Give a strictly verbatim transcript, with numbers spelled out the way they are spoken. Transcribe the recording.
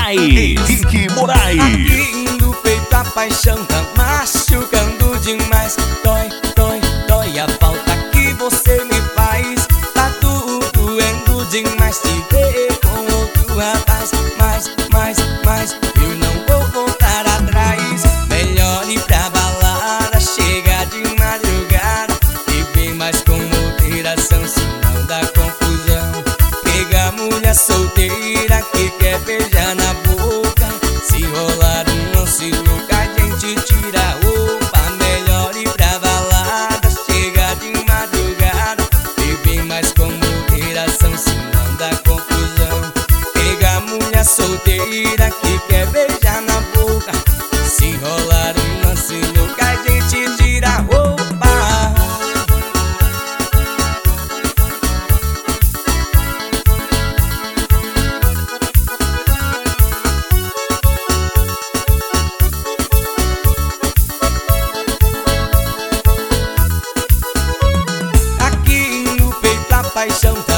Moraes, Henrique Moraes. Aqui no peito a paixão tá machucando demais. Dói, dói, dói a falta que você me faz. Tá tudo doendo demais te ver com outro rapaz. Mas, mas, mas eu não vou voltar atrás. Melhor ir pra balada, chegar de madrugada, beber mais com moderação, senão dá confusão. Pegar mulher solteira que quer beijar na boca. Se rolar um lance louco, a gente tira a roupa. Melhor ir pra balada, chegar de madrugada, beber mais com moderação, senão dá confusão. Pegar mulher solteira que quer beijar na boca. Se rolar um lance louco, a gente tira a roupa. Aqui no peito a paixão tá